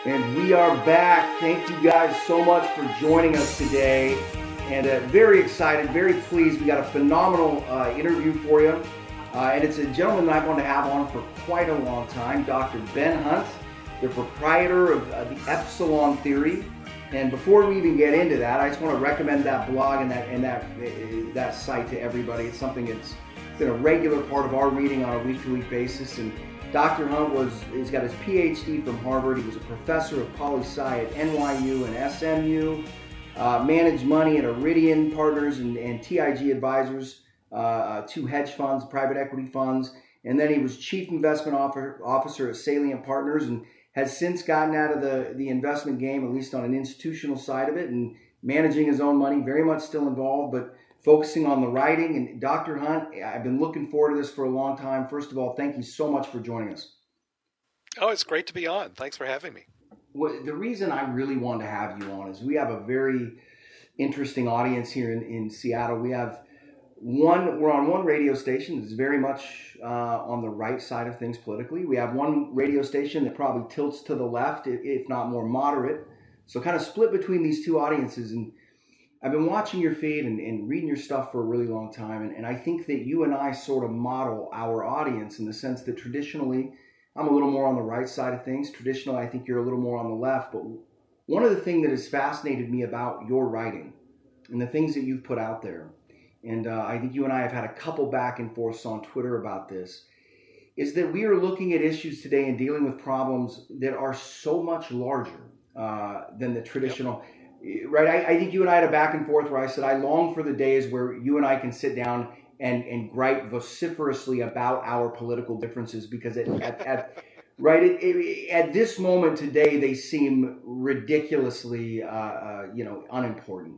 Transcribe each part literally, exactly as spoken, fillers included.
And we are back. Thank you guys so much for joining us today. And uh, very excited, very pleased. We got a phenomenal uh, interview for you. Uh, and it's a gentleman that I want to have on for quite a long time, Doctor Ben Hunt, the proprietor of uh, the Epsilon Theory. And before we even get into that, I just want to recommend that blog and that and that uh, that site to everybody. It's something that's been a regular part of our reading on a week-to-week basis. And Doctor Hunt was, he's got his P H D from Harvard. He was a professor of poli-sci at N Y U and S M U, uh, managed money at Iridian Partners and, and T I G Advisors, uh, two hedge funds, private equity funds. And then he was chief investment officer at Salient Partners and has since gotten out of the, the investment game, at least on an institutional side of it, and managing his own money, very much still involved, but focusing on the writing. And Doctor Hunt, I've been looking forward to this for a long time. First of all, thank you so much for joining us. Oh, it's great to be on. Thanks for having me. Well, the reason I really wanted to have you on is we have a very interesting audience here in, in Seattle. We have one, we're on one radio station that's very much uh, on the right side of things politically. We have one radio station that probably tilts to the left, if not more moderate. So kind of split between these two audiences. And I've been watching your feed and, and reading your stuff for a really long time. And, and I think that you and I sort of model our audience in the sense that traditionally, I'm a little more on the right side of things. Traditionally, I think you're a little more on the left. But one of the things that has fascinated me about your writing and the things that you've put out there, and uh, I think you and I have had a couple back and forths on Twitter about this, is that we are looking at issues today and dealing with problems that are so much larger uh, than the traditional. Yep. Right? I, I think you and I had a back and forth where I said I long for the days where you and I can sit down and, and gripe vociferously about our political differences, because at, at, at right it, it, at this moment today they seem ridiculously uh, uh, you know unimportant.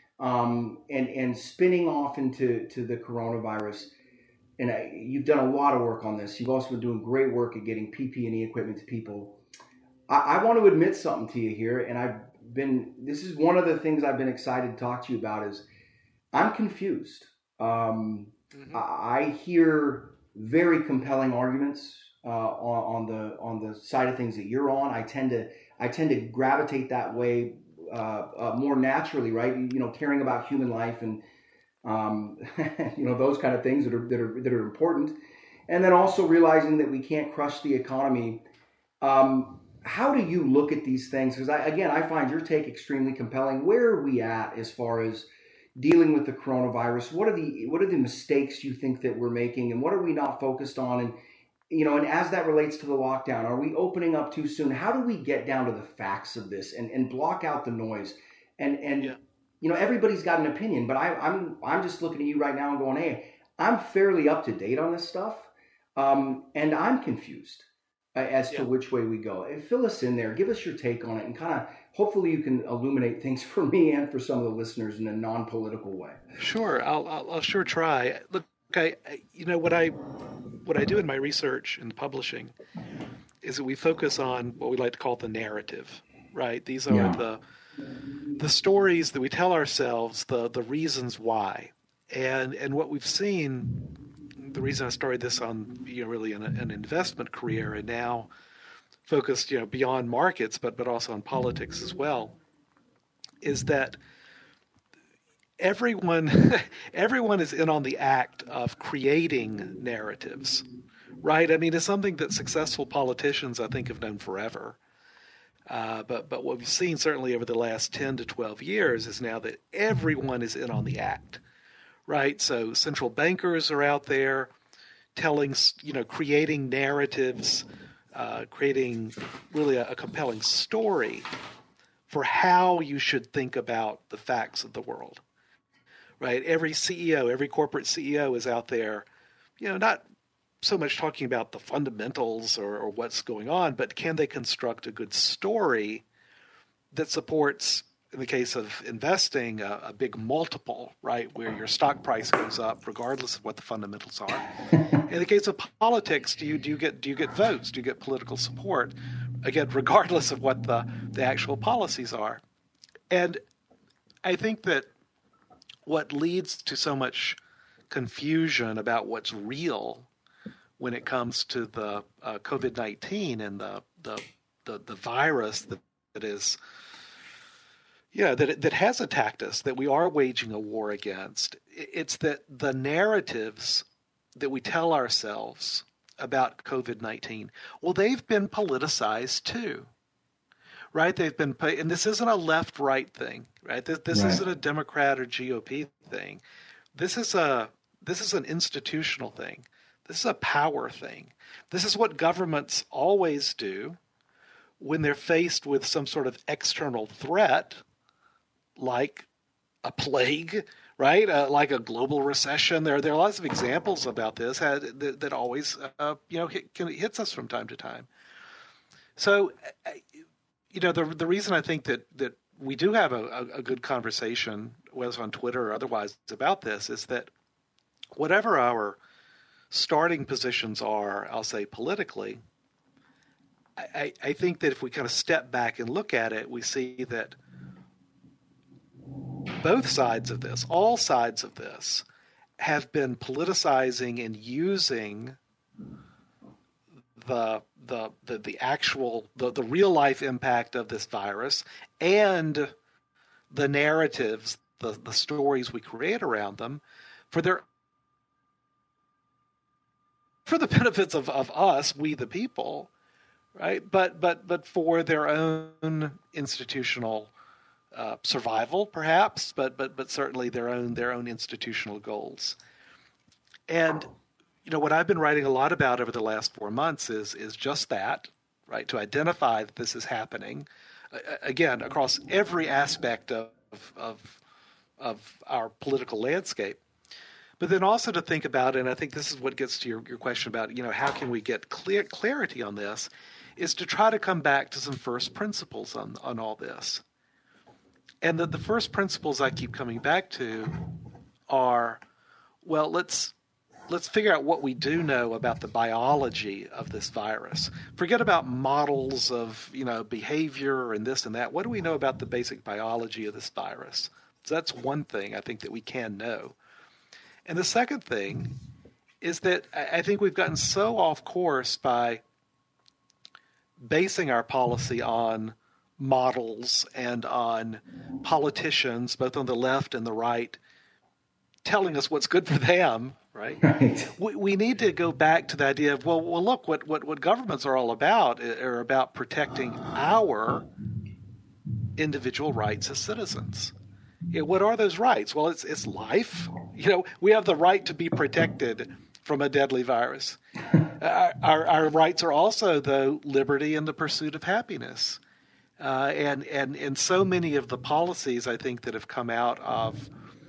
Um, and, and spinning off into to the coronavirus, and I, you've done a lot of work on this. You've also been doing great work at getting P P E equipment to people. I, I want to admit something to you here, and I've been, this is one of the things I've been excited to talk to you about is I'm confused. Um, mm-hmm. I, I hear very compelling arguments uh, on, on the on the side of things that you're on. I tend to I tend to gravitate that way. Uh, uh, more naturally, right? You know, caring about human life and um, you know those kind of things that are that are that are important, and then also realizing that we can't crush the economy. Um, how do you look at these things? Because I, again, I find your take extremely compelling. Where are we at as far as dealing with the coronavirus? What are the what are the mistakes you think that we're making, and what are we not focused on? And you know, and as that relates to the lockdown, are we opening up too soon? How do we get down to the facts of this and, and block out the noise? And and yeah. you know, everybody's got an opinion, but I, I'm I'm just looking at you right now and going, hey, I'm fairly up to date on this stuff, um, and I'm confused uh, as yeah. to which way we go. And fill us in there, give us your take on it, and kind of hopefully you can illuminate things for me and for some of the listeners in a non-political way. Sure, I'll I'll, I'll sure try. Look, I you know what I. What I do in my research and publishing is that we focus on what we like to call the narrative, right? These are yeah. the the stories that we tell ourselves, the the reasons why. And and what we've seen, the reason I started this on, you know, really an, an investment career and now focused, you know, beyond markets, but but also on politics as well, is that Everyone, everyone is in on the act of creating narratives, right? I mean, it's something that successful politicians, I think, have done forever. Uh, but but what we've seen certainly over the last ten to twelve years is now that everyone is in on the act, right? So central bankers are out there telling, you know, creating narratives, uh, creating really a, a compelling story for how you should think about the facts of the world. Right, every C E O, every corporate C E O is out there, you know, not so much talking about the fundamentals or, or what's going on, but can they construct a good story that supports, in the case of investing, a, a big multiple, right, where your stock price goes up regardless of what the fundamentals are. In the case of politics, do you do you get do you get votes? Do you get political support? Again, regardless of what the, the actual policies are. And I think that what leads to so much confusion about what's real when it comes to the uh, COVID nineteen and the, the the, the virus that, that is, yeah, that that has attacked us, that we are waging a war against. It's that the narratives that we tell ourselves about COVID nineteen, well, they've been politicized too, right? They've been, and this isn't a left-right thing, right? This, this right. isn't a Democrat or G O P thing. This is a this is an institutional thing. This is a power thing. This is what governments always do when they're faced with some sort of external threat, like a plague, right? Uh, like a global recession. There, there are lots of examples about this uh, that, that always, uh, you know, hit, hits us from time to time. So, uh, you know, the the reason I think that that we do have a, a, a good conversation, whether it's on Twitter or otherwise, about this, is that whatever our starting positions are, I'll say politically, I, I think that if we kind of step back and look at it, we see that both sides of this, all sides of this, have been politicizing and using the the the, the actual the, the real life impact of this virus and the narratives, the, the stories we create around them for their for the benefits of, of us, we the people, right? But but but for their own institutional Uh, survival, perhaps, but but but certainly their own their own institutional goals. And you know what I've been writing a lot about over the last four months is is just that, right? To identify that this is happening, uh, again across every aspect of of of our political landscape. But then also to think about, and I think this is what gets to your, your question about, you know, how can we get clear clarity on this, is to try to come back to some first principles on on all this. And the, the first principles I keep coming back to are, well, let's let's figure out what we do know about the biology of this virus. Forget about models of, you know, behavior and this and that. What do we know about the basic biology of this virus? So that's one thing I think that we can know. And the second thing is that I think we've gotten so off course by basing our policy on models and on politicians, both on the left and the right, telling us what's good for them, right? Right. We, we need to go back to the idea of, well, well, look, what, what, what governments are all about are about protecting our individual rights as citizens. Yeah, what are those rights? Well, it's it's life. You know, we have the right to be protected from a deadly virus. our, our, our rights are also, though, liberty and the pursuit of happiness. Uh, and, and, and so many of the policies, I think, that have come out of,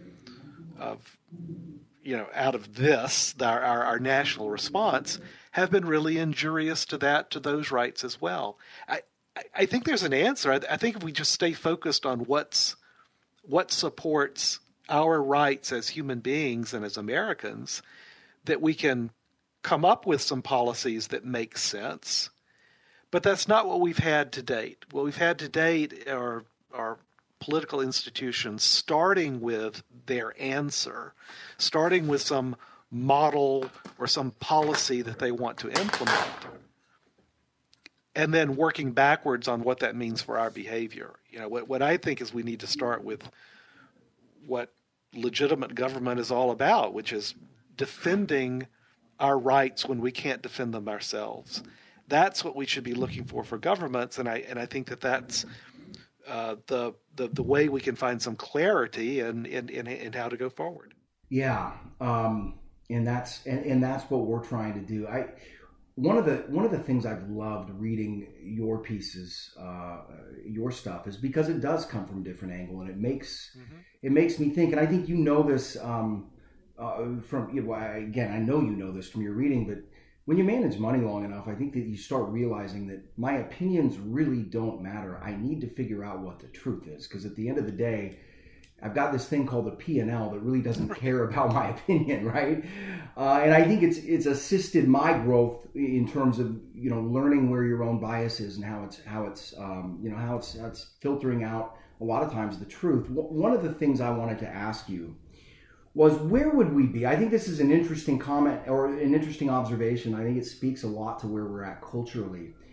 of you know, out of this, our, our, our national response, have been really injurious to that, to those rights as well. I, I think there's an answer. I, I think if we just stay focused on what's, what supports our rights as human beings and as Americans, that we can come up with some policies that make sense. But that's not what we've had to date. What we've had to date are, are political institutions starting with their answer, starting with some model or some policy that they want to implement, and then working backwards on what that means for our behavior. You know, what, what I think is we need to start with what legitimate government is all about, which is defending our rights when we can't defend them ourselves. That's what we should be looking for for governments, and I and I think that that's uh, the, the the way we can find some clarity in in, in, in how to go forward. Yeah, um, and that's and, and that's what we're trying to do. I one of the one of the things I've loved reading your pieces, uh, your stuff, is because it does come from a different angle, and it makes mm-hmm. it makes me think. And I think you know this um, uh, from you know, again. I know you know this from your reading, but when you manage money long enough, I think that you start realizing that my opinions really don't matter. I need to figure out what the truth is, because at the end of the day, I've got this thing called the P and L that really doesn't care about my opinion, right? Uh, and I think it's it's assisted my growth in terms of, you know, learning where your own bias is and how it's how it's um, you know how it's how it's filtering out a lot of times the truth. One of the things I wanted to ask you was, where would we be? I think this is an interesting comment or an interesting observation. I think it speaks a lot to where we're at culturally.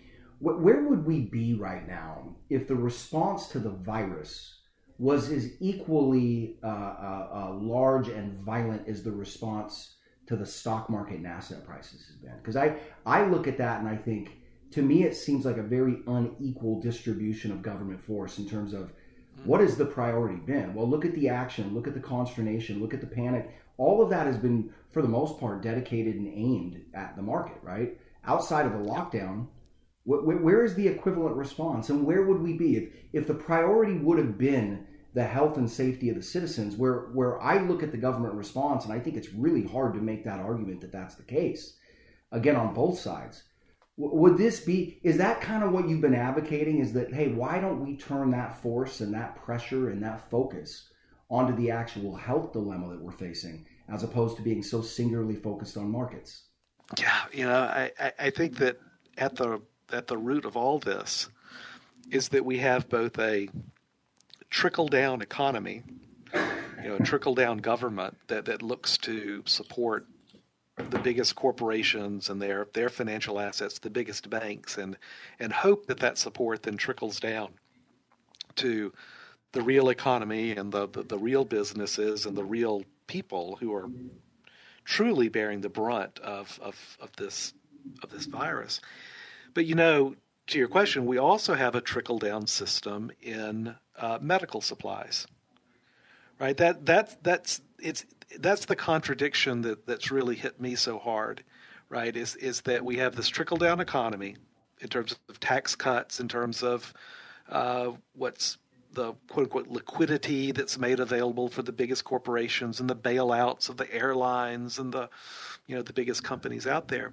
where would we be right now if the response to the virus was as equally uh, uh, uh, large and violent as the response to the stock market and asset prices has been? Because I, I look at that and I think, to me, it seems like a very unequal distribution of government force in terms of what has the priority been? Well, look at the action, look at the consternation, look at the panic. All of that has been, for the most part, dedicated and aimed at the market, right? Outside of the lockdown, wh- where is the equivalent response? And where would we be if, if the priority would have been the health and safety of the citizens, where, where I look at the government response, and I think it's really hard to make that argument that that's the case, again, on both sides. Would this be, is that kind of what you've been advocating, is that, hey, why don't we turn that force and that pressure and that focus onto the actual health dilemma that we're facing, as opposed to being so singularly focused on markets? Yeah, you know, I, I think that at the at the root of all this is that we have both a trickle-down economy, you know, a trickle-down government that, that looks to support the biggest corporations and their their financial assets, the biggest banks, and and hope that that support then trickles down to the real economy and the, the, the real businesses and the real people who are truly bearing the brunt of, of, of this of this virus. But, you know, to your question, we also have a trickle-down system in uh, medical supplies, right? That that's that's it's that's the contradiction that, that's really hit me so hard, right? Is is that we have this trickle-down economy in terms of tax cuts, in terms of uh, what's the quote-unquote liquidity that's made available for the biggest corporations and the bailouts of the airlines and the, you know, the biggest companies out there.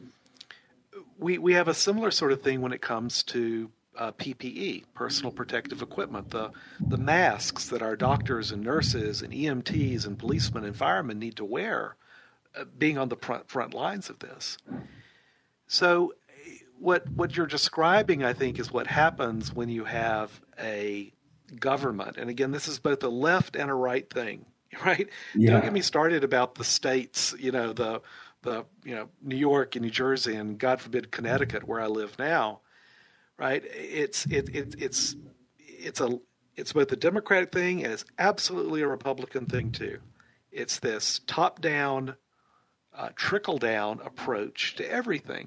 We we have a similar sort of thing when it comes to uh, P P E, personal protective equipment, the the masks that our doctors and nurses and E M Ts and policemen and firemen need to wear, uh, being on the front, front lines of this. So what what you're describing, I think, is what happens when you have a government. And again, this is both a left and a right thing, right? Yeah. Don't get me started about the states, you know, the the you know New York and New Jersey and God forbid Connecticut, where I live now, right? It's it, it it's it's a it's both a Democratic thing and it's absolutely a Republican thing too. It's this top-down, uh, trickle-down approach to everything.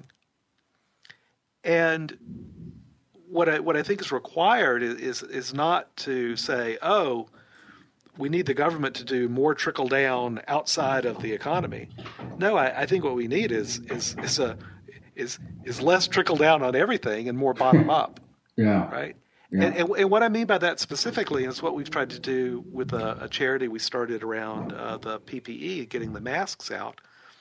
And what I what I think is required is is, is not to say, oh, we need the government to do more trickle down outside of the economy. No, I, I think what we need is is is a is is less trickle down on everything and more bottom up. Yeah. Right. Yeah. And, and and what I mean by that specifically is what we've tried to do with a, a charity we started around uh, the P P E, getting the masks out.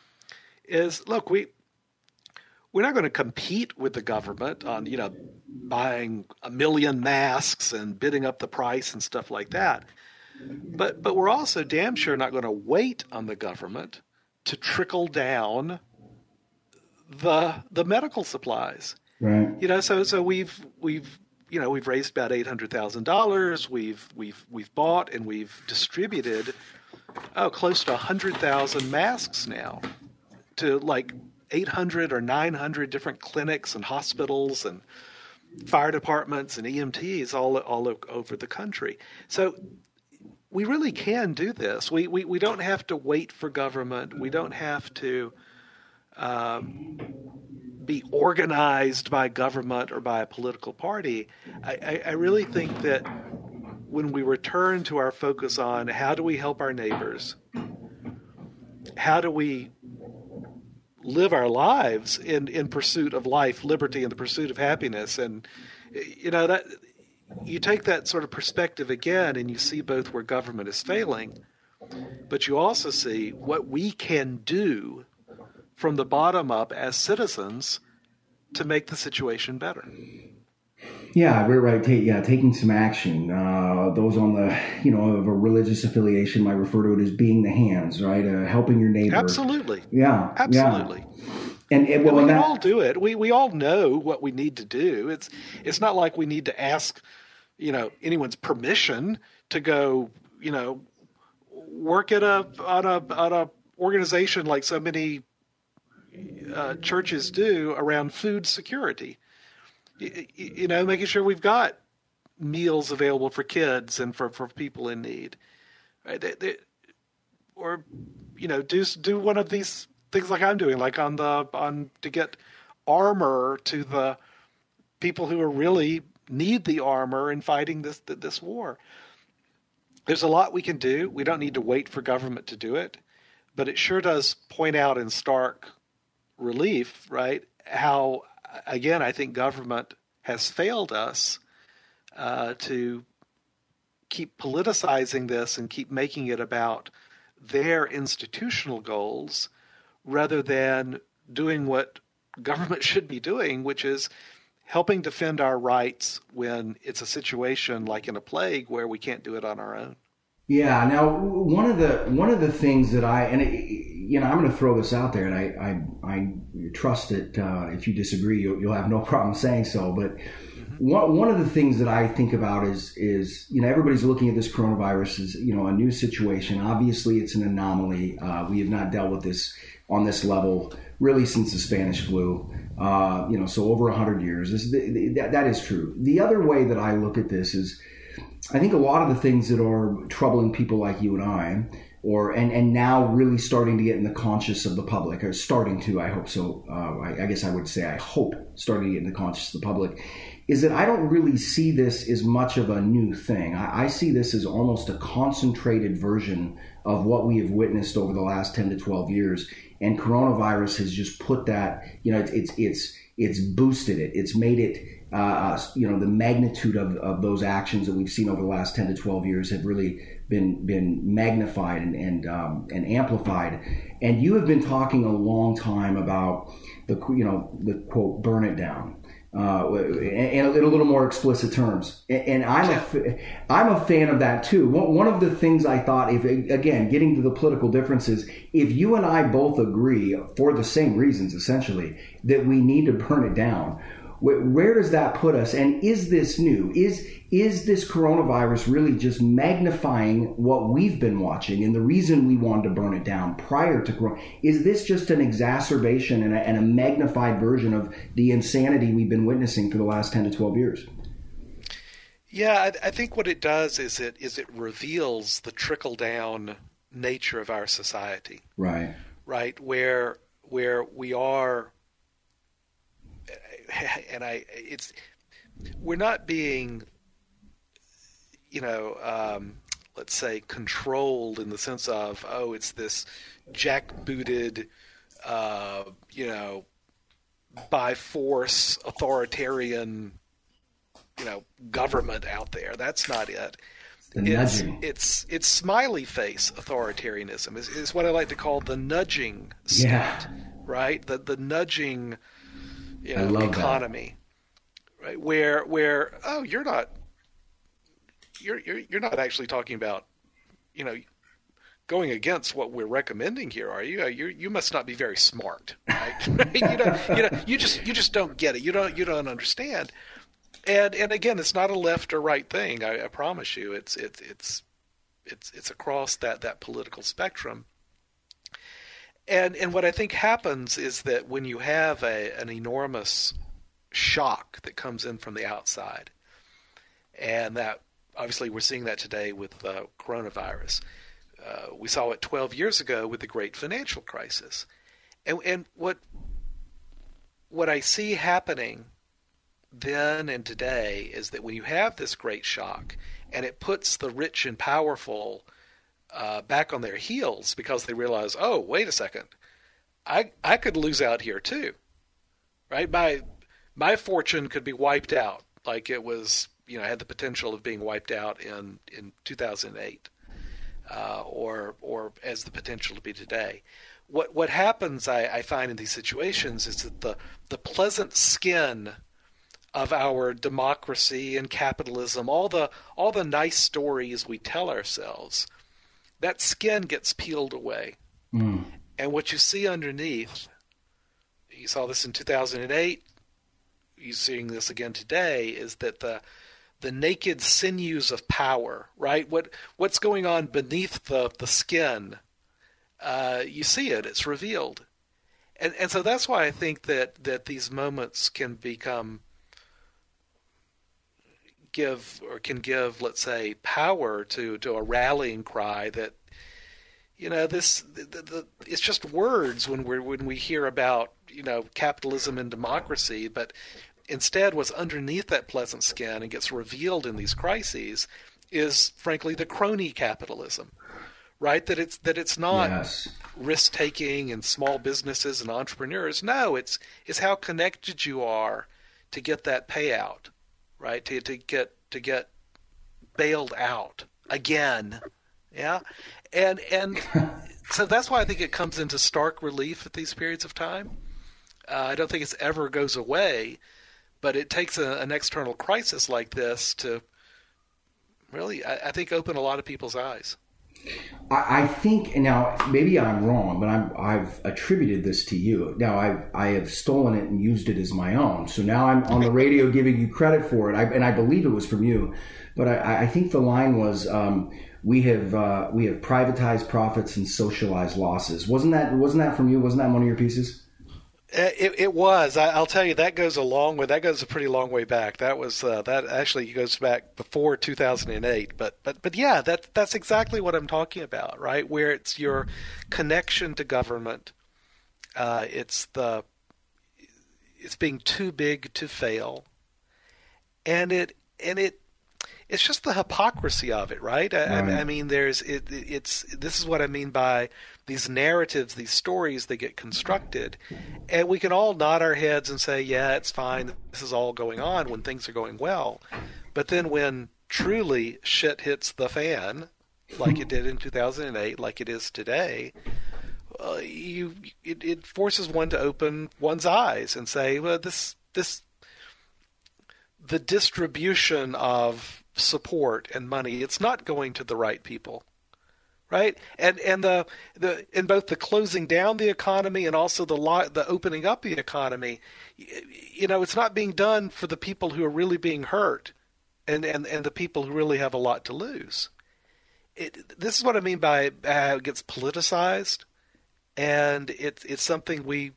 Is look, we we're not going to compete with the government on, you know, buying a million masks and bidding up the price and stuff like that. But but we're also damn sure not going to wait on the government to trickle down the the medical supplies. Right. You know, so so we've we've you know we've raised about eight hundred thousand dollars. We've we've we've bought and we've distributed oh close to a hundred thousand masks now to like eight hundred or nine hundred different clinics and hospitals and fire departments and E M Ts all all over the country. So we really can do this. We, we we don't have to wait for government. We don't have to um, be organized by government or by a political party. I, I, I really think that when we return to our focus on how do we help our neighbors, how do we live our lives in, in pursuit of life, liberty, and the pursuit of happiness, and you know that. You take that sort of perspective again and you see both where government is failing, but you also see what we can do from the bottom up as citizens to make the situation better. Yeah, we're right. Take, yeah, taking some action. Uh, those on the, you know, of a religious affiliation might refer to it as being the hands, right? Uh, helping your neighbor. Absolutely. Yeah. Absolutely. Yeah. And, and, well, and we can that, all do it. We we all know what we need to do. It's it's not like we need to ask, you know, anyone's permission to go, you know, work at a on a on a organization like so many uh, churches do around food security. you, you know, making sure we've got meals available for kids and for, for people in need, right? They, they, or, you know, do do one of these things like I'm doing, like on the on to get armor to the people who are really need the armor in fighting this this war. There's a lot we can do. We don't need to wait for government to do it, but it sure does point out in stark relief, right, how, again, I think government has failed us uh, to keep politicizing this and keep making it about their institutional goals rather than doing what government should be doing, which is helping defend our rights when it's a situation like in a plague where we can't do it on our own. Yeah. Now, one of the one of the things that I and it, you know I'm going to throw this out there, and I I, I trust that uh, if you disagree, you'll, you'll have no problem saying so. But mm-hmm. one one of the things that I think about is is you know everybody's looking at this coronavirus as you know a new situation. Obviously, it's an anomaly. Uh, we have not dealt with this on this level really since the Spanish flu. Uh, you know, so over a hundred years. This, that, that is true. The other way that I look at this is, I think a lot of the things that are troubling people like you and I, or and, and now really starting to get in the conscious of the public, or starting to, I hope so. Uh, I, I guess I would say I hope starting to get in the conscious of the public, is that I don't really see this as much of a new thing. I, I see this as almost a concentrated version of what we have witnessed over the last ten to twelve years. And coronavirus has just put that, you know, it's it's it's boosted it. It's made it, uh, you know, the magnitude of, of those actions that we've seen over the last ten to twelve years have really been been magnified and and, um, and amplified. And you have been talking a long time about the, you know, the quote, burn it down. Uh, and in a little more explicit terms, and I'm a I'm a fan of that too. One of the things I thought, if again getting to the political differences, if you and I both agree for the same reasons, essentially, that we need to burn it down, where does that put us? And is this new? Is is this coronavirus really just magnifying what we've been watching and the reason we wanted to burn it down prior to corona? Is this just an exacerbation and a, and a magnified version of the insanity we've been witnessing for the last ten to twelve years? Yeah, I, I think what it does is it is it reveals the trickle down nature of our society. Right. Right, where where we are, and I it's we're not being, you know, um, let's say controlled in the sense of, oh, it's this jackbooted, uh, you know, by force authoritarian, you know, government out there. That's not it. It's, it's it's smiley face authoritarianism is, is what I like to call the nudging state, yeah. right? The the nudging, you know, economy, that. Right? Where where oh, you're not you're you're you're not actually talking about, you know, going against what we're recommending here, are you? You you must not be very smart, right? you know you know you just you just don't get it. You don't you don't understand. And and again, it's not a left or right thing. I, I promise you, it's it's it's it's it's across that, that political spectrum. And and what I think happens is that when you have a an enormous shock that comes in from the outside, and that obviously we're seeing that today with uh, coronavirus. Uh, we saw it twelve years ago with the great financial crisis, and and what what I see happening then and today is that when you have this great shock and it puts the rich and powerful uh, back on their heels because they realize, oh, wait a second, I I could lose out here too, right? My my fortune could be wiped out like it was, you know, had the potential of being wiped out in, in two thousand eight, uh, or or as the potential to be today. What what happens, I, I find in these situations, is that the the pleasant skin of our democracy and capitalism, all the all the nice stories we tell ourselves, that skin gets peeled away. Mm. And what you see underneath, you saw this in two thousand eight, you're seeing this again today, is that the the naked sinews of power, right? What what's going on beneath the, the skin, uh, you see it, it's revealed. And and so that's why I think that, that these moments can become give or can give, let's say, power to, to a rallying cry that, you know, this the, the, it's just words when we when we hear about, you know, capitalism and democracy, but instead what's underneath that pleasant skin and gets revealed in these crises is, frankly, the crony capitalism, right? That it's that it's not yes. risk taking and small businesses and entrepreneurs. No, it's it's how connected you are to get that payout, right? To to get to get bailed out again. Yeah. And and so that's why I think it comes into stark relief at these periods of time. Uh, I don't think it ever goes away, but it takes a, an external crisis like this to really, I, I think, open a lot of people's eyes. I, I think, now, maybe I'm wrong, but I'm, I've attributed this to you. Now, I've, I have stolen it and used it as my own. So now I'm on the radio giving you credit for it, I, and I believe it was from you. But I, I think the line was, um, we have uh, we have privatized profits and socialized losses. Wasn't that wasn't that from you? Wasn't that one of your pieces? It, it was. I, I'll tell you, that goes a long way. That goes a pretty long way back. That was uh, that actually goes back before two thousand eight. But but but yeah, that that's exactly what I'm talking about, right? Where it's your connection to government. Uh, it's the it's being too big to fail, and it and it. It's just the hypocrisy of it, right? I, right. I mean, there's it, it's this is what I mean by these narratives, these stories that get constructed, and we can all nod our heads and say, "Yeah, it's fine. This is all going on when things are going well," but then when truly shit hits the fan, like it did in two thousand eight, like it is today, uh, you it, it forces one to open one's eyes and say, "Well, this this the distribution of support and money, it's not going to the right people," right? And and the the in both the closing down the economy and also the the opening up the economy, you know, it's not being done for the people who are really being hurt, and and and the people who really have a lot to lose. It, this is what I mean by how it gets politicized, and it's it's something we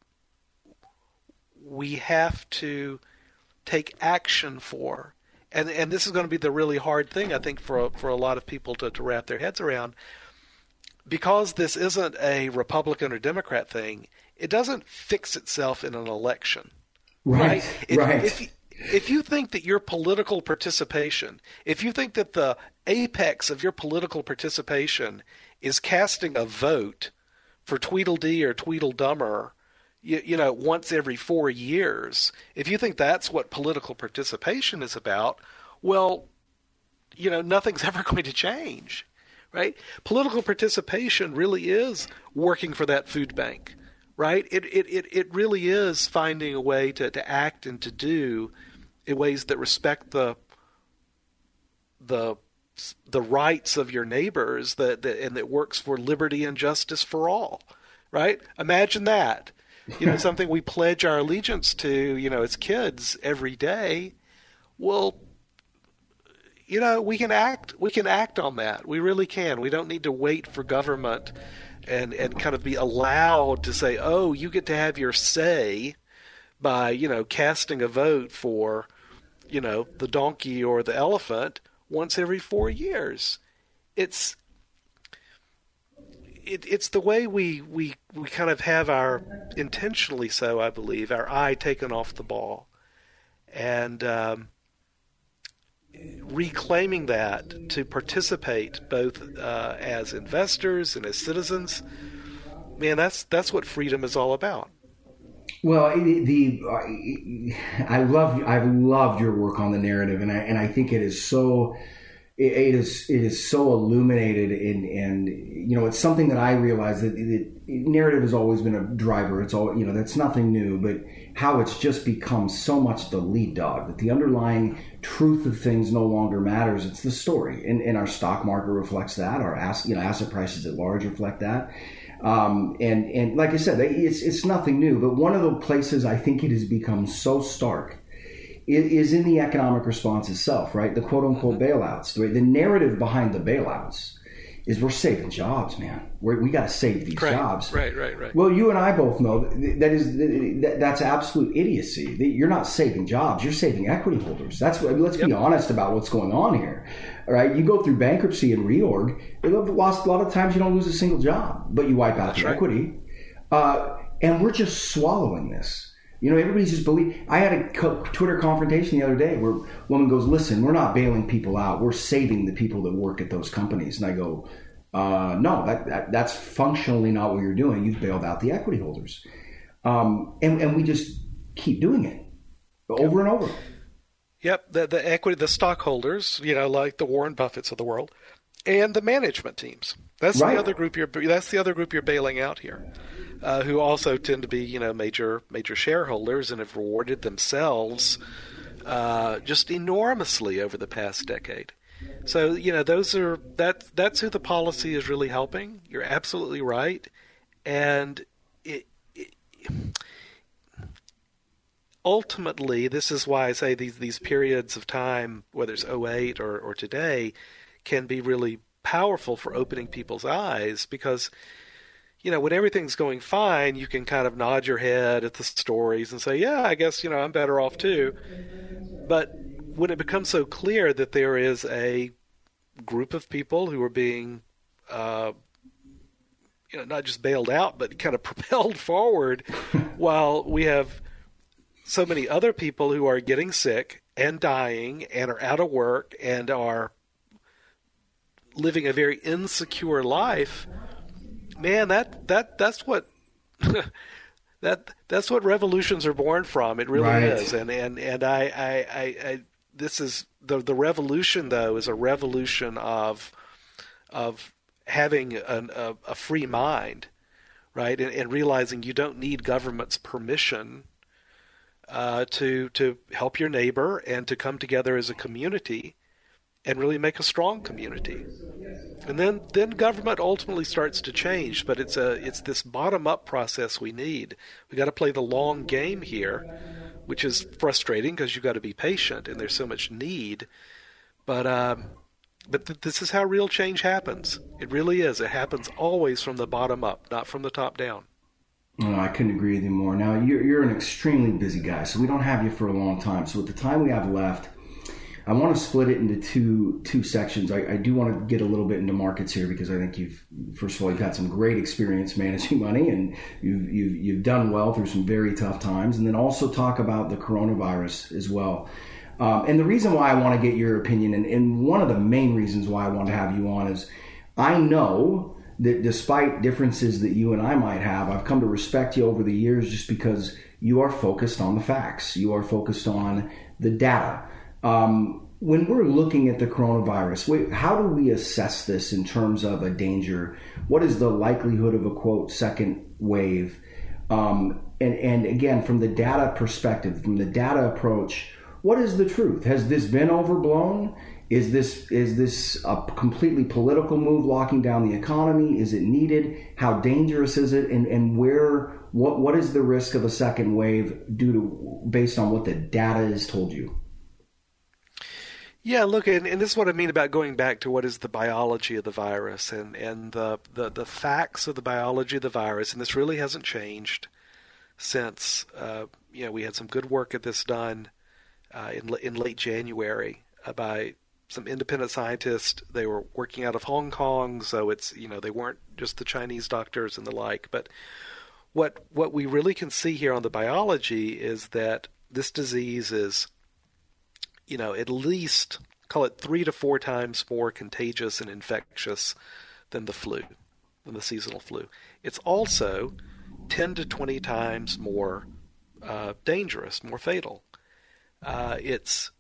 we have to take action for. And and this is going to be the really hard thing, I think, for a, for a lot of people to, to wrap their heads around. Because this isn't a Republican or Democrat thing, it doesn't fix itself in an election. Right, right. If, right. If, you, if you think that your political participation, if you think that the apex of your political participation is casting a vote for Tweedledee or Tweedledummer, You, you know, once every four years, if you think that's what political participation is about, well, you know, nothing's ever going to change, right? Political participation really is working for that food bank, right? It it it, it really is finding a way to, to act and to do in ways that respect the the the rights of your neighbors, that, that and that works for liberty and justice for all, right? Imagine that. You know, something we pledge our allegiance to, you know, as kids every day. Well, you know, we can act we can act on that. We really can. We don't need to wait for government and, and kind of be allowed to say, oh, you get to have your say by, you know, casting a vote for, you know, the donkey or the elephant once every four years. It's It, it's the way we, we, we kind of have our, intentionally so, I believe, our eye taken off the ball. And um, reclaiming that to participate both uh, as investors and as citizens, man, that's that's what freedom is all about. Well, the I love I've loved your work on the narrative, and I and I think it is so. It is it is so illuminated, and and you know, it's something that I realize that it, narrative has always been a driver. It's all, you know, that's nothing new, but how it's just become so much the lead dog, that the underlying truth of things no longer matters. It's the story, and, and our stock market reflects that. Our asset, you know, asset prices at large reflect that. Um, and and like I said, it's it's nothing new. But one of the places I think it has become so stark is in the economic response itself, right? The quote-unquote bailouts, the, the narrative behind the bailouts is we're saving jobs, man. We're, we got to save these right. jobs. Right, right, right. Well, you and I both know that, that is that, that's absolute idiocy. You're not saving jobs. You're saving equity holders. That's what, let's yep. be honest about what's going on here. All right, you go through bankruptcy and reorg. Lost a lot of times you don't lose a single job, but you wipe out that's the right. equity. Uh, and we're just swallowing this. You know, everybody's just believe. I had a co- Twitter confrontation the other day where a woman goes, "Listen, we're not bailing people out. We're saving the people that work at those companies." And I go, uh, "No, that, that that's functionally not what you're doing. You've bailed out the equity holders." Um, and, and we just keep doing it over yep. and over. Yep, the the equity, the stockholders, you know, like the Warren Buffetts of the world, and the management teams. That's right. the other group you're. That's the other group you're bailing out here. Uh, who also tend to be, you know, major major shareholders and have rewarded themselves uh, just enormously over the past decade. So, you know, those are that that's who the policy is really helping. You're absolutely right, and it, it, ultimately, this is why I say these these periods of time, whether it's oh eight or or today, can be really powerful for opening people's eyes because. You know, when everything's going fine, you can kind of nod your head at the stories and say, yeah, I guess, you know, I'm better off too. But when it becomes so clear that there is a group of people who are being, uh, you know, not just bailed out, but kind of propelled forward while we have so many other people who are getting sick and dying and are out of work and are living a very insecure life, man, that that that's what that that's what revolutions are born from. It really right. is, and and and I, I, I, I this is the the revolution though is a revolution of of having an, a, a free mind, right, and, and realizing you don't need government's permission uh, to to help your neighbor and to come together as a community and really make a strong community. And then, then government ultimately starts to change, but it's a it's this bottom-up process we need. We got to play the long game here, which is frustrating because you've got to be patient and there's so much need. But um, but th- this is how real change happens. It really is. It happens always from the bottom up, not from the top down. Oh, I couldn't agree with you more. Now, you're, you're an extremely busy guy, so we don't have you for a long time. So with the time we have left, I want to split it into two two sections. I, I do want to get a little bit into markets here because I think you've, first of all, you've had some great experience managing money and you've, you've, you've done well through some very tough times. And then also talk about the coronavirus as well. Um, and the reason why I want to get your opinion, and, and one of the main reasons why I want to have you on is I know that despite differences that you and I might have, I've come to respect you over the years just because you are focused on the facts. You are focused on the data. Um, when we're looking at the coronavirus, wait, how do we assess this in terms of a danger? What is the likelihood of a, quote, second wave? Um, and, and again, from the data perspective, from the data approach, what is the truth? Has this been overblown? Is this is this a completely political move locking down the economy? Is it needed? How dangerous is it? And, and where what what is the risk of a second wave due to based on what the data has told you? Yeah, look, and, and this is what I mean about going back to what is the biology of the virus and, and the, the, the facts of the biology of the virus, and this really hasn't changed since, uh, you know, we had some good work at this done uh, in, in late January uh, by some independent scientists. They were working out of Hong Kong, so it's, you know, they weren't just the Chinese doctors and the like, but what what we really can see here on the biology is that this disease is, you know, at least, call it three to four times more contagious and infectious than the flu, than the seasonal flu. It's also ten to twenty times more uh, dangerous, more fatal. Uh, it's,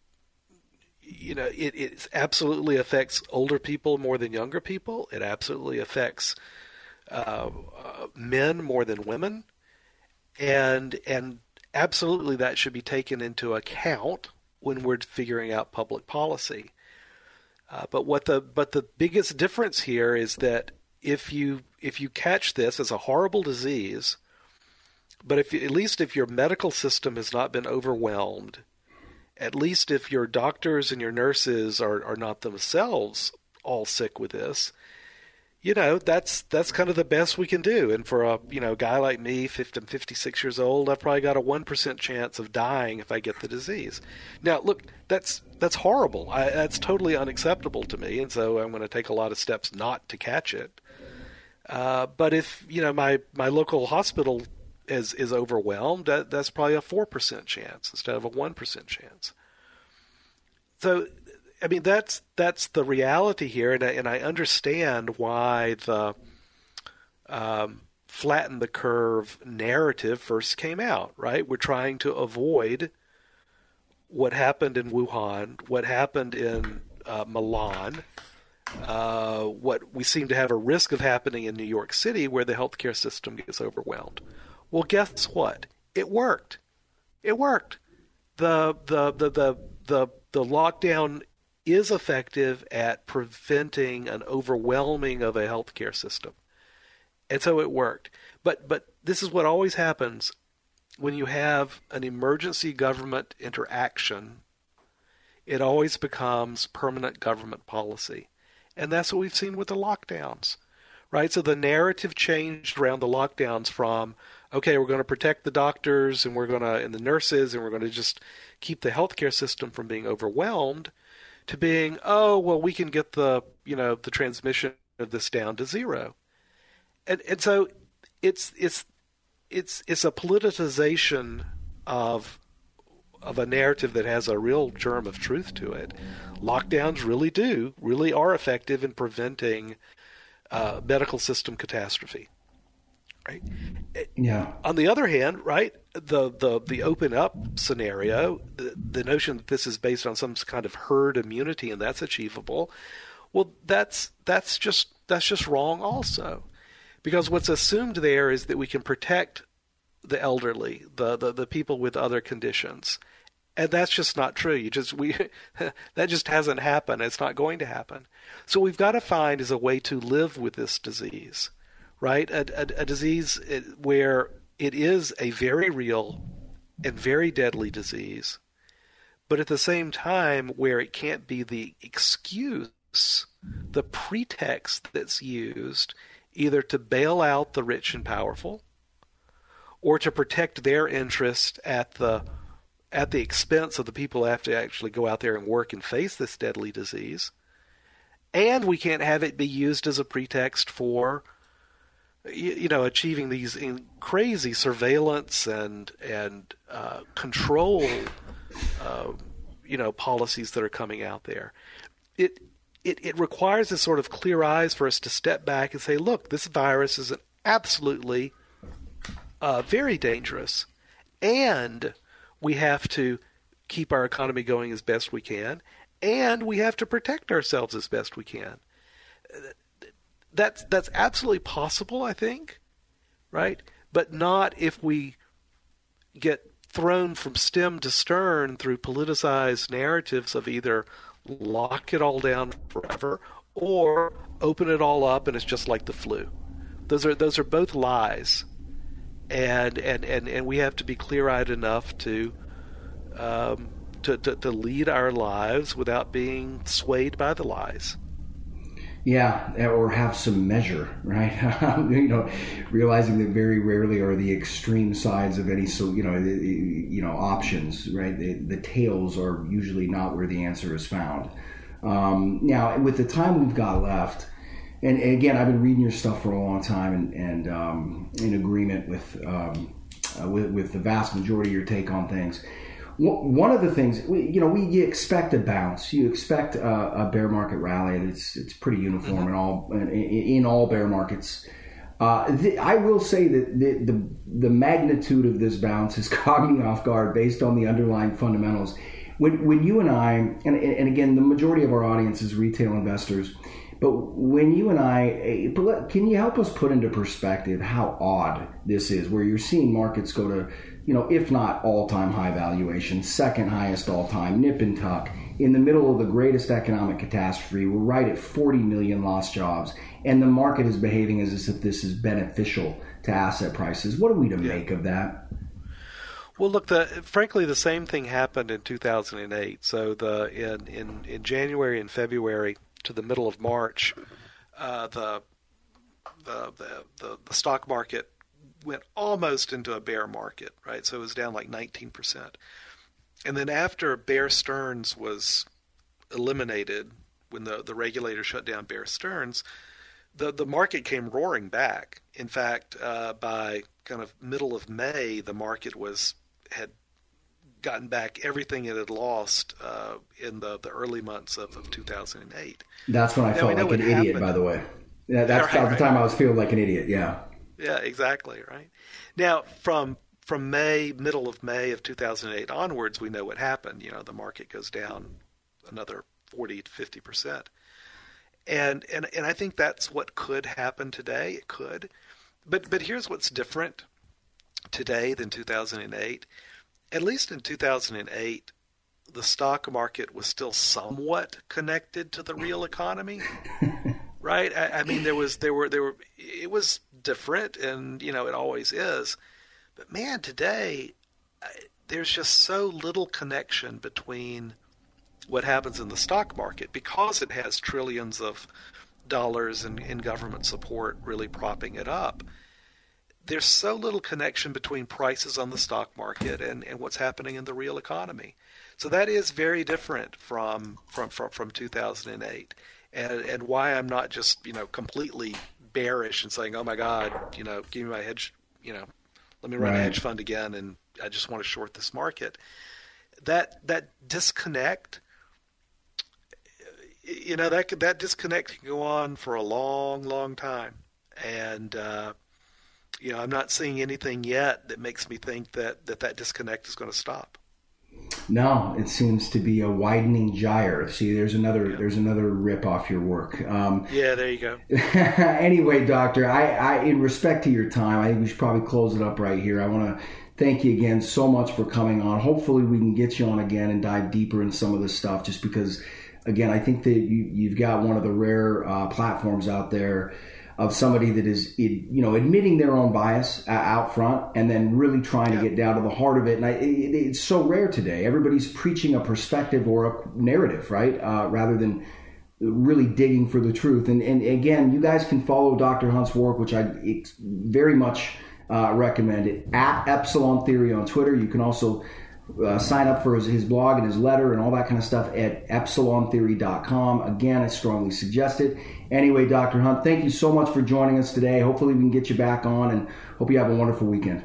you know, it, it absolutely affects older people more than younger people. It absolutely affects uh, uh, men more than women. And, and absolutely that should be taken into account when we're figuring out public policy. Uh, but what the but the biggest difference here is that if you if you catch this as a horrible disease, but if you, at least if your medical system has not been overwhelmed, at least if your doctors and your nurses are, are not themselves all sick with this, you know, that's that's kind of the best we can do. And for a you know guy like me, fifty, I'm fifty-six years old, I've probably got a one percent chance of dying if I get the disease. Now, look, that's that's horrible. I, that's totally unacceptable to me, and so I'm going to take a lot of steps not to catch it. Uh, but if you know my, my local hospital is is overwhelmed, that, that's probably a four percent chance instead of a one percent chance. So, I mean, that's that's the reality here, and I, and I understand why the um, flatten the curve narrative first came out, right? We're trying to avoid what happened in Wuhan, what happened in uh, Milan, uh, what we seem to have a risk of happening in New York City, where the healthcare system gets overwhelmed. Well, guess what? It worked. It worked. The the the the the, the lockdown is effective at preventing an overwhelming of a healthcare system. And so it worked. But but this is what always happens when you have an emergency government interaction. It always becomes permanent government policy. And that's what we've seen with the lockdowns, right? So the narrative changed around the lockdowns from, okay, we're going to protect the doctors and we're going to, and the nurses, and we're going to just keep the healthcare system from being overwhelmed, to being, oh, well, we can get the, you know, the transmission of this down to zero. And and so it's it's it's it's a politicization of of a narrative that has a real germ of truth to it. Lockdowns really do, really are effective in preventing uh, medical system catastrophe. Right? Yeah. On the other hand, right, the the, the open up scenario, the, the notion that this is based on some kind of herd immunity and that's achievable, well, that's that's just that's just wrong also, because what's assumed there is that we can protect the elderly, the the, the people with other conditions, and that's just not true. You just we that just hasn't happened. It's not going to happen. So what we've got to find is a way to live with this disease. Right, a, a, a disease where it is a very real and very deadly disease, but at the same time where it can't be the excuse, the pretext that's used either to bail out the rich and powerful or to protect their interest at the at the expense of the people who have to actually go out there and work and face this deadly disease. And we can't have it be used as a pretext for you know, achieving these in crazy surveillance and and uh, control, uh, you know, policies that are coming out there. It it it requires this sort of clear eyes for us to step back and say, look, this virus is absolutely uh, very dangerous, and we have to keep our economy going as best we can, and we have to protect ourselves as best we can. That's that's absolutely possible, I think, right? But not if we get thrown from stem to stern through politicized narratives of either lock it all down forever or open it all up and it's just like the flu. Those are those are both lies, and and, and, and we have to be clear-eyed enough to, um, to to to lead our lives without being swayed by the lies. Yeah, or have some measure, right? you know, realizing that very rarely are the extreme sides of any, so you know, you know, options, right? The, the tails are usually not where the answer is found. Um, now, with the time we've got left, and, and again, I've been reading your stuff for a long time, and, and um, in agreement with, um, uh, with with the vast majority of your take on things. One of the things, you know, we you expect a bounce. You expect a, a bear market rally. It's it's pretty uniform mm-hmm. in all in, in all bear markets. Uh, the, I will say that the, the the magnitude of this bounce has caught me off guard based on the underlying fundamentals. When when you and I, and and again, the majority of our audience is retail investors, but when you and I, can you help us put into perspective how odd this is, where you're seeing markets go to, you know, if not all-time high valuation, second highest all-time, nip and tuck, in the middle of the greatest economic catastrophe. We're right at forty million lost jobs, and the market is behaving as if this is beneficial to asset prices. What are we to yeah. make of that? Well, look, the, frankly, the same thing happened in two thousand eight. So the in, in, in January and February to the middle of March, uh, the the, the, the, the stock market went almost into a bear market, right? So it was down like nineteen percent. And then after Bear Stearns was eliminated, when the, the regulator shut down Bear Stearns, the, the market came roaring back. In fact, uh, by kind of middle of May, the market was had gotten back everything it had lost uh, in the, the early months of, of two thousand eight. That's when I now, felt like an idiot, happened. By the way. Yeah, that's right, the time right. I was feeling like an idiot, yeah. Yeah, exactly, right. Now, from from May, middle of May of two thousand eight onwards, we know what happened. You know, the market goes down another forty to fifty percent. And, and and I think that's what could happen today. It could. But but here's what's different today than two thousand eight. At least in two thousand eight, the stock market was still somewhat connected to the real economy. Right? I, I mean, there was there were there were it was different, and you know it always is. But man, today I, there's just so little connection between what happens in the stock market because it has trillions of dollars in, in government support really propping it up. There's so little connection between prices on the stock market and, and what's happening in the real economy. So that is very different from from from, from two thousand eight. And and why I'm not just, you know, completely bearish and saying, oh my God, you know, give me my hedge, you know, let me run right. a hedge fund again and I just want to short this market. That that disconnect, you know, that that disconnect can go on for a long, long time. And, uh, you know, I'm not seeing anything yet that makes me think that that, that disconnect is going to stop. No, it seems to be a widening gyre. See, there's another yeah. there's another rip off your work. Um, yeah, there you go. Anyway, Doctor, I, I in respect to your time, I think we should probably close it up right here. I want to thank you again so much for coming on. Hopefully, we can get you on again and dive deeper in some of this stuff. Just because, again, I think that you, you've got one of the rare uh, platforms out there of somebody that is, you know, admitting their own bias uh, out front and then really trying yeah. to get down to the heart of it. And I, it, it's so rare today. Everybody's preaching a perspective or a narrative, right? Uh, rather than really digging for the truth. And, and again, you guys can follow Doctor Hunt's work, which I very much uh, recommend it, at Epsilon Theory on Twitter. You can also Uh, sign up for his, his blog and his letter and all that kind of stuff at epsilon theory dot com. Again, I strongly suggest it. Anyway, Doctor Hunt, thank you so much for joining us today. Hopefully we can get you back on and hope you have a wonderful weekend.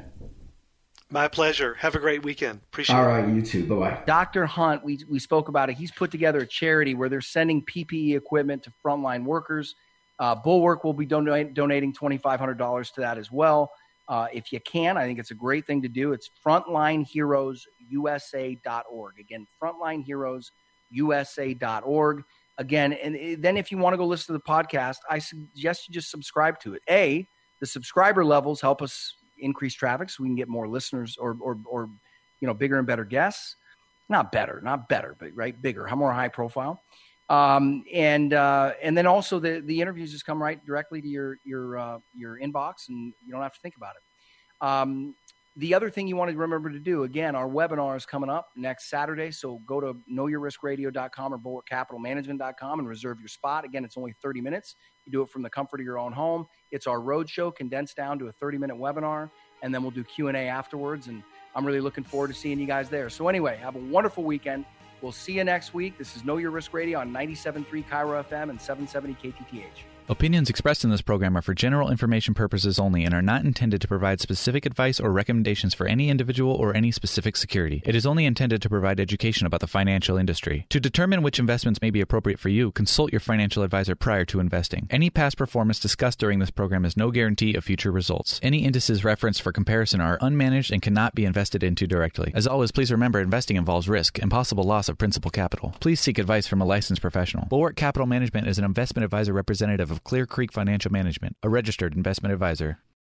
My pleasure. Have a great weekend. Appreciate it. All right, you too. Bye-bye. Doctor Hunt, we, we spoke about it. He's put together a charity where they're sending P P E equipment to frontline workers. Uh, Bulwark will be donate, donating twenty-five hundred dollars to that as well. Uh, if you can, I think it's a great thing to do. It's frontline heroes u s a dot org. Again, frontline heroes u s a dot org. Again, and then if you want to go listen to the podcast, I suggest you just subscribe to it. A, the subscriber levels help us increase traffic so we can get more listeners or, or, or you know, bigger and better guests. Not better, not better, but right, bigger, more high profile. Um, and, uh, and then also the, the interviews just come right directly to your, your, uh, your inbox and you don't have to think about it. Um, the other thing you want to remember to do, again, our webinar is coming up next Saturday. So go to know your risk radio dot com or bulwark capital management dot com and reserve your spot. Again, it's only thirty minutes. You do it from the comfort of your own home. It's our roadshow condensed down to a thirty minute webinar. And then we'll do Q and A afterwards. And I'm really looking forward to seeing you guys there. So anyway, have a wonderful weekend. We'll see you next week. This is Know Your Risk Radio on ninety-seven point three Cairo F M and seven seventy K T T H. Opinions expressed in this program are for general information purposes only and are not intended to provide specific advice or recommendations for any individual or any specific security. It is only intended to provide education about the financial industry. To determine which investments may be appropriate for you, consult your financial advisor prior to investing. Any past performance discussed during this program is no guarantee of future results. Any indices referenced for comparison are unmanaged and cannot be invested into directly. As always, please remember investing involves risk and possible loss of principal capital. Please seek advice from a licensed professional. Bulwark Capital Management is an investment advisor representative of Clear Creek Financial Management, a registered investment advisor.